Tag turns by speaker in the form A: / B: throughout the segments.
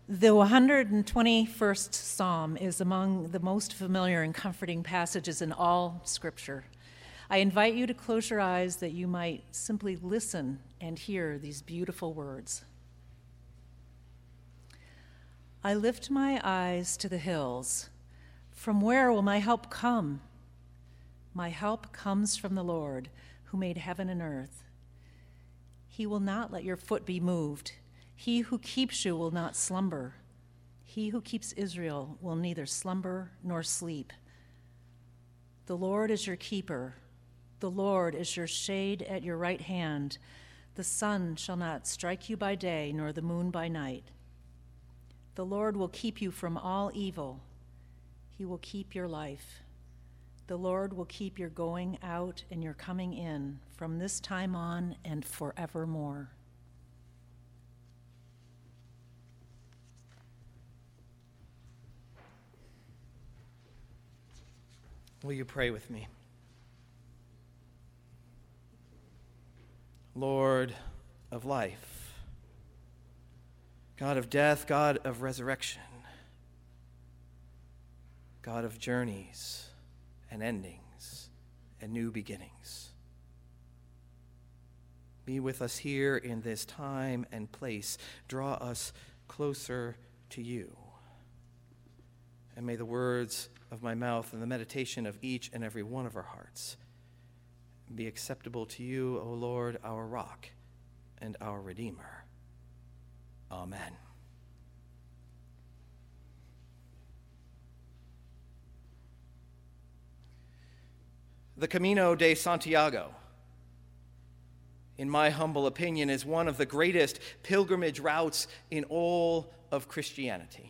A: The 121st Psalm is among the most familiar and comforting passages in all Scripture. I invite you to close your eyes that you might simply listen and hear these beautiful words. I lift my eyes to the hills. From where will my help come? My help comes from the Lord, who made heaven and earth. He will not let your foot be moved. He who keeps you will not slumber. He who keeps Israel will neither slumber nor sleep. The Lord is your keeper. The Lord is your shade at your right hand. The sun shall not strike you by day, nor the moon by night. The Lord will keep you from all evil. He will keep your life. The Lord will keep your going out and your coming in from this time on and forevermore.
B: Will you pray with me? Lord of life, God of death, God of resurrection, God of journeys and endings and new beginnings, be with us here in this time and place. Draw us closer to you. And may the words of my mouth and the meditation of each and every one of our hearts be acceptable to you, O Lord, our rock and our Redeemer. Amen. The Camino de Santiago, in my humble opinion, is one of the greatest pilgrimage routes in all of Christianity.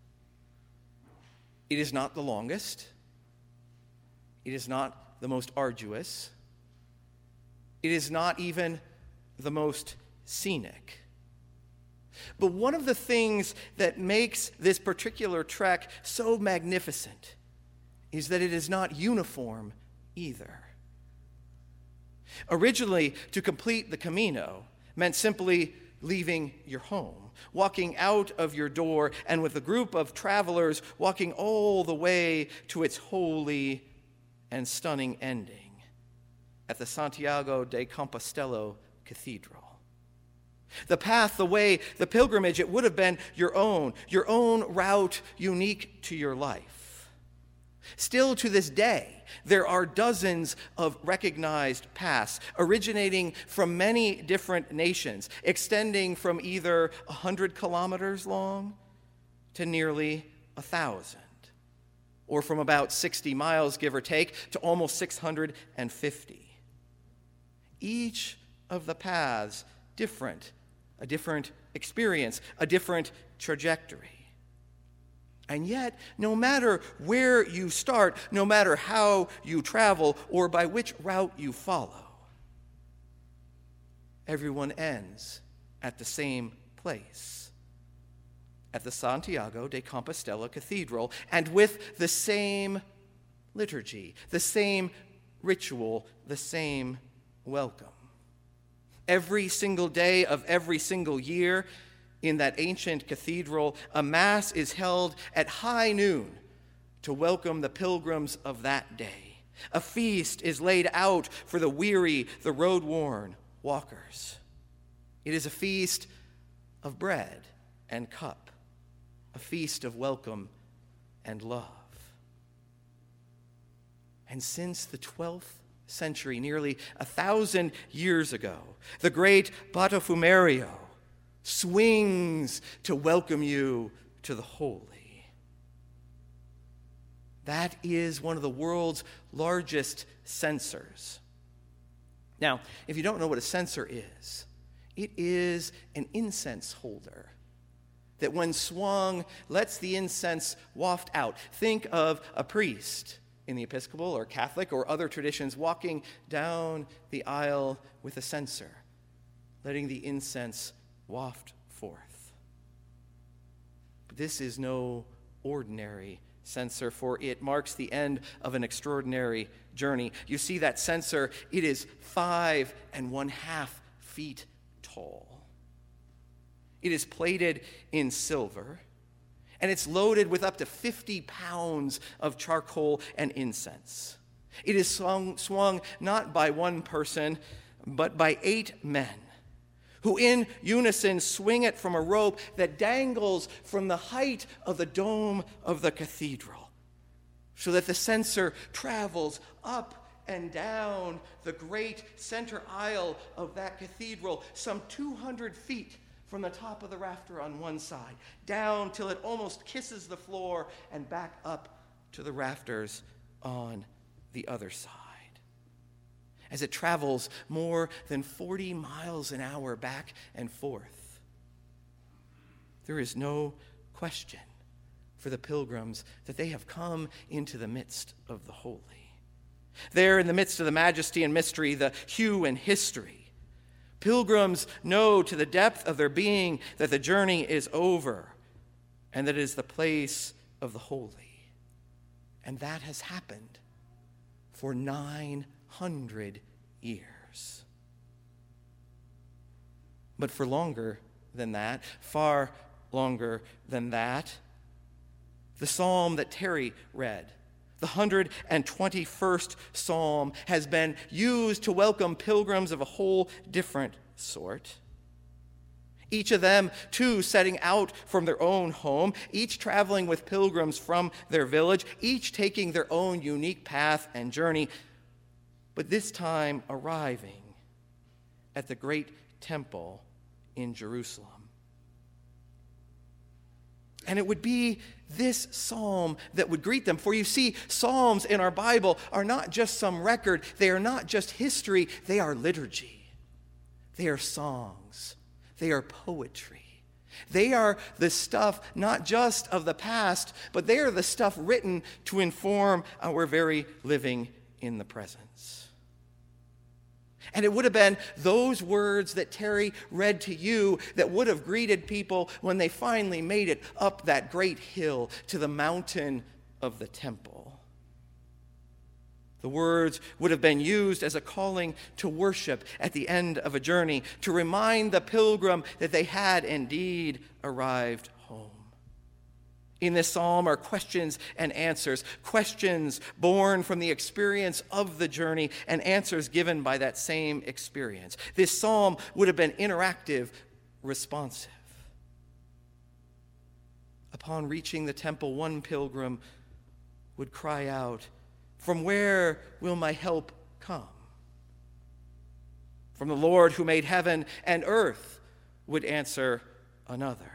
B: It is not the longest. It is not the most arduous. It is not even the most scenic. But one of the things that makes this particular trek so magnificent is that it is not uniform either. Originally, to complete the Camino meant simply leaving your home, walking out of your door, and with a group of travelers walking all the way to its holy and stunning ending at the Santiago de Compostela Cathedral. The path, the way, the pilgrimage, it would have been your own route unique to your life. Still to this day, there are dozens of recognized paths originating from many different nations, extending from either 100 kilometers long to nearly 1,000, or from about 60 miles, give or take, to almost 650. Each of the paths different, a different experience, a different trajectory. And yet, no matter where you start, no matter how you travel, or by which route you follow, everyone ends at the same place, at the Santiago de Compostela Cathedral, and with the same liturgy, the same ritual, the same welcome. Every single day of every single year, in that ancient cathedral, a mass is held at high noon to welcome the pilgrims of that day. A feast is laid out for the weary, the road-worn walkers. It is a feast of bread and cup, a feast of welcome and love. And since the 12th century, nearly 1,000 years ago, the great Botafumeiro swings to welcome you to the holy. That is one of the world's largest censers. Now, if you don't know what a censer is, it is an incense holder that when swung lets the incense waft out. Think of a priest in the Episcopal or Catholic or other traditions walking down the aisle with a censer, letting the incense waft forth. But this is no ordinary censer, for it marks the end of an extraordinary journey. You see that censer, it is 5.5 feet tall. It is plated in silver, and it's loaded with up to 50 pounds of charcoal and incense. It is swung not by one person, but by 8 men, who in unison swing it from a rope that dangles from the height of the dome of the cathedral, so that the censer travels up and down the great center aisle of that cathedral, some 200 feet from the top of the rafter on one side, down till it almost kisses the floor, and back up to the rafters on the other side. As it travels more than 40 miles an hour back and forth, there is no question for the pilgrims that they have come into the midst of the holy. There, in the midst of the majesty and mystery, the hue and history, pilgrims know to the depth of their being that the journey is over and that it is the place of the holy. And that has happened for 900 years. But for longer than that, far longer than that, the psalm that Terry read, the 121st Psalm, has been used to welcome pilgrims of a whole different sort. Each of them, too, setting out from their own home, each traveling with pilgrims from their village, each taking their own unique path and journey, but this time arriving at the great temple in Jerusalem. And it would be this psalm that would greet them. For you see, psalms in our Bible are not just some record. They are not just history. They are liturgy. They are songs. They are poetry. They are the stuff not just of the past, but they are the stuff written to inform our very living in the presence. And it would have been those words that Terry read to you that would have greeted people when they finally made it up that great hill to the mountain of the temple. The words would have been used as a calling to worship at the end of a journey, to remind the pilgrim that they had indeed arrived home. In this psalm are questions and answers, questions born from the experience of the journey and answers given by that same experience. This psalm would have been interactive, responsive. Upon reaching the temple, one pilgrim would cry out, "From where will my help come?" "From the Lord who made heaven and earth," would answer another.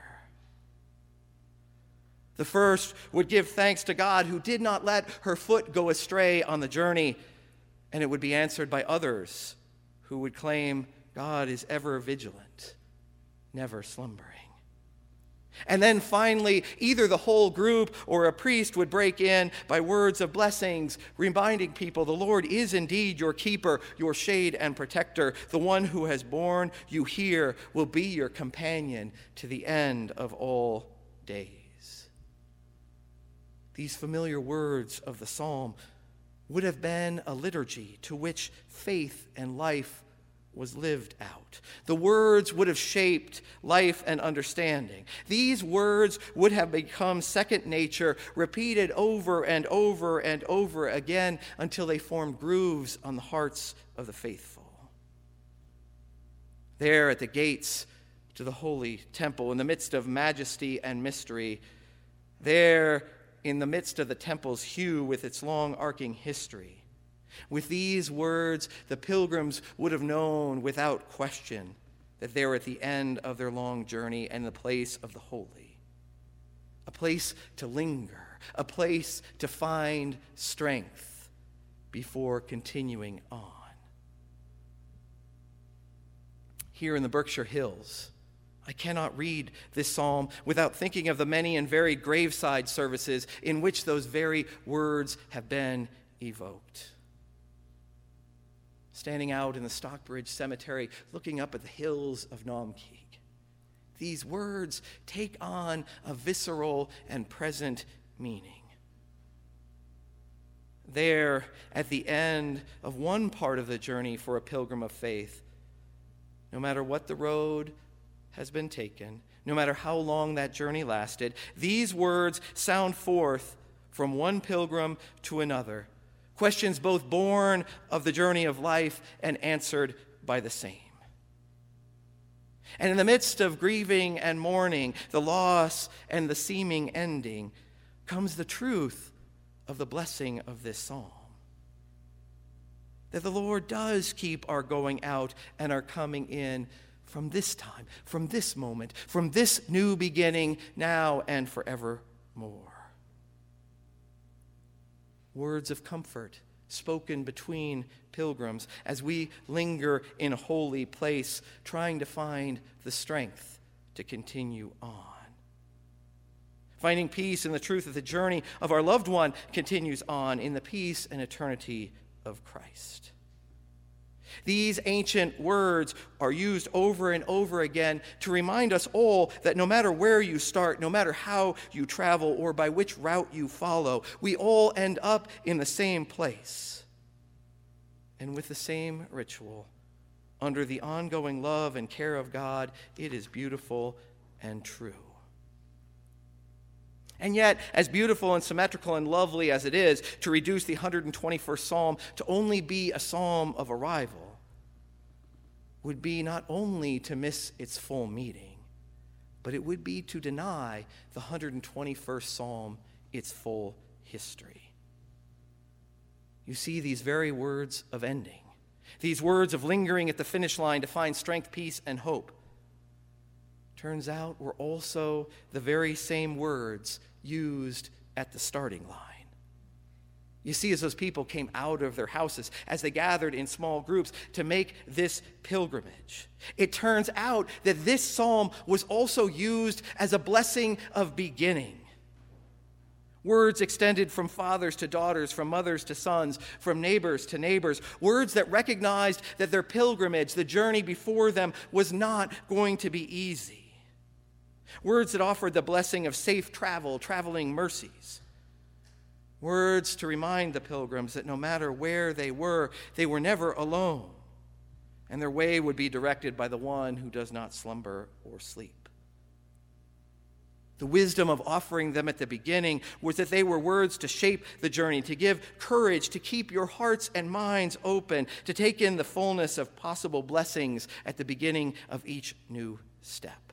B: The first would give thanks to God who did not let her foot go astray on the journey, and it would be answered by others who would claim God is ever vigilant, never slumbering. And then finally, either the whole group or a priest would break in by words of blessings, reminding people the Lord is indeed your keeper, your shade and protector. The one who has borne you here will be your companion to the end of all days. These familiar words of the psalm would have been a liturgy to which faith and life was lived out. The words would have shaped life and understanding. These words would have become second nature, repeated over and over and over again until they formed grooves on the hearts of the faithful. There at the gates to the holy temple, in the midst of majesty and mystery, there in the midst of the temple's hue with its long arcing history, with these words, the pilgrims would have known without question that they were at the end of their long journey and the place of the holy, a place to linger, a place to find strength before continuing on. Here in the Berkshire Hills, I cannot read this psalm without thinking of the many and varied graveside services in which those very words have been evoked. Standing out in the Stockbridge Cemetery, looking up at the hills of Naumkeag, these words take on a visceral and present meaning. There, at the end of one part of the journey for a pilgrim of faith, no matter what the road has been taken, no matter how long that journey lasted, these words sound forth from one pilgrim to another, questions both born of the journey of life and answered by the same. And in the midst of grieving and mourning, the loss and the seeming ending, comes the truth of the blessing of this psalm. That the Lord does keep our going out and our coming in from this time, from this moment, from this new beginning, now and forevermore. Words of comfort spoken between pilgrims as we linger in a holy place, trying to find the strength to continue on. Finding peace in the truth of the journey of our loved one continues on in the peace and eternity of Christ. These ancient words are used over and over again to remind us all that no matter where you start, no matter how you travel or by which route you follow, we all end up in the same place and with the same ritual. Under the ongoing love and care of God, it is beautiful and true. And yet, as beautiful and symmetrical and lovely as it is to reduce the 121st Psalm to only be a psalm of arrival, would be not only to miss its full meaning, but it would be to deny the 121st Psalm its full history. You see, these very words of ending, these words of lingering at the finish line to find strength, peace, and hope, turns out were also the very same words used at the starting line. You see, as those people came out of their houses, as they gathered in small groups to make this pilgrimage, it turns out that this psalm was also used as a blessing of beginning. Words extended from fathers to daughters, from mothers to sons, from neighbors to neighbors. Words that recognized that their pilgrimage, the journey before them, was not going to be easy. Words that offered the blessing of safe travel, traveling mercies. Words to remind the pilgrims that no matter where they were never alone, and their way would be directed by the one who does not slumber or sleep. The wisdom of offering them at the beginning was that they were words to shape the journey, to give courage, to keep your hearts and minds open, to take in the fullness of possible blessings at the beginning of each new step.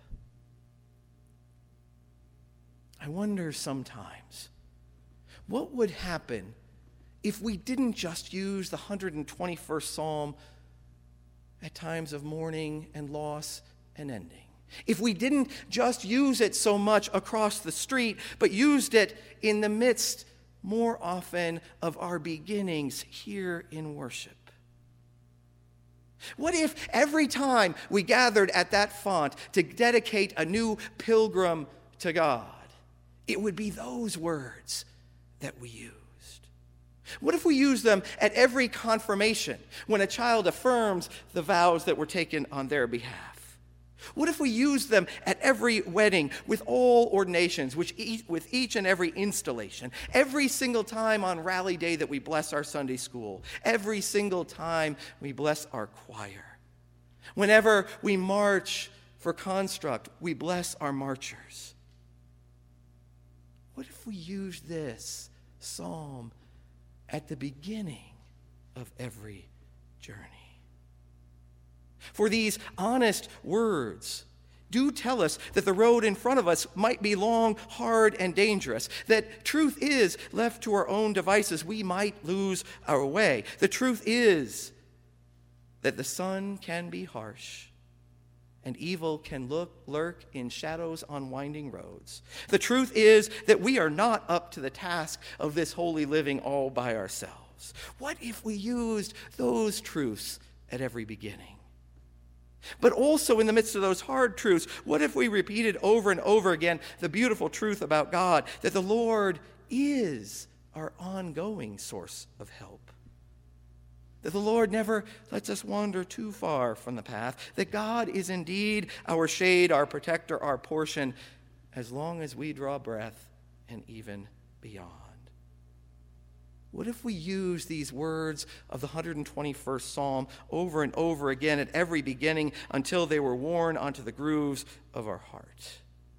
B: I wonder sometimes, what would happen if we didn't just use the 121st Psalm at times of mourning and loss and ending? If we didn't just use it so much across the street, but used it in the midst more often of our beginnings here in worship? What if every time we gathered at that font to dedicate a new pilgrim to God, it would be those words that we used? What if we used them at every confirmation when a child affirms the vows that were taken on their behalf? What if we used them at every wedding, with all ordinations, with each and every installation, every single time on Rally Day that we bless our Sunday school, every single time we bless our choir? Whenever we march for Construct, we bless our marchers. What if we used this psalm at the beginning of every journey? For these honest words do tell us that the road in front of us might be long, hard, and dangerous, that truth is left to our own devices, we might lose our way. The truth is that the sun can be harsh, and evil can lurk in shadows on winding roads. The truth is that we are not up to the task of this holy living all by ourselves. What if we used those truths at every beginning? But also in the midst of those hard truths, what if we repeated over and over again the beautiful truth about God, that the Lord is our ongoing source of help? That the Lord never lets us wander too far from the path. That God is indeed our shade, our protector, our portion, as long as we draw breath and even beyond. What if we use these words of the 121st Psalm over and over again at every beginning until they were worn onto the grooves of our heart?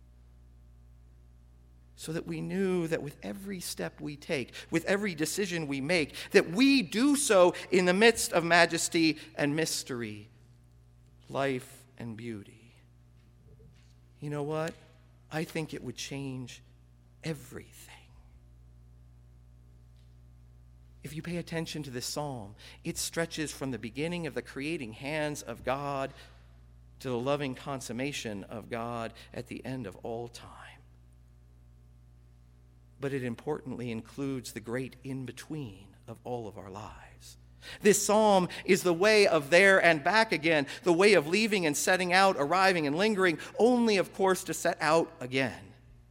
B: So that we knew that with every step we take, with every decision we make, that we do so in the midst of majesty and mystery, life and beauty. You know what? I think it would change everything. If you pay attention to this psalm, it stretches from the beginning of the creating hands of God to the loving consummation of God at the end of all time. But it importantly includes the great in-between of all of our lives. This psalm is the way of there and back again, the way of leaving and setting out, arriving and lingering, only, of course, to set out again.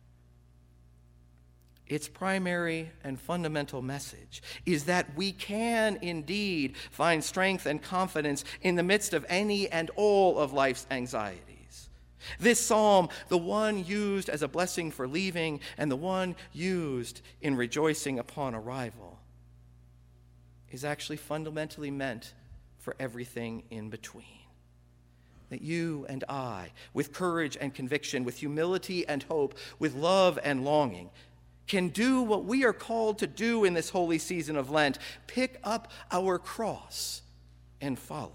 B: Its primary and fundamental message is that we can indeed find strength and confidence in the midst of any and all of life's anxieties. This psalm, the one used as a blessing for leaving and the one used in rejoicing upon arrival, is actually fundamentally meant for everything in between. That you and I, with courage and conviction, with humility and hope, with love and longing, can do what we are called to do in this holy season of Lent: pick up our cross and follow.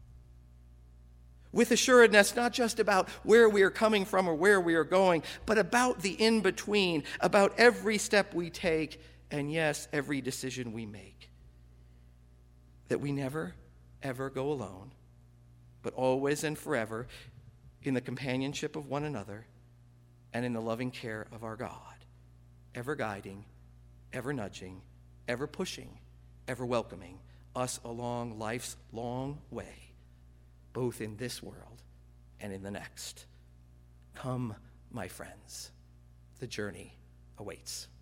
B: With assuredness, not just about where we are coming from or where we are going, but about the in-between, about every step we take, and yes, every decision we make. That we never, ever go alone, but always and forever in the companionship of one another and in the loving care of our God, ever guiding, ever nudging, ever pushing, ever welcoming us along life's long way, both in this world and in the next. Come, my friends, the journey awaits.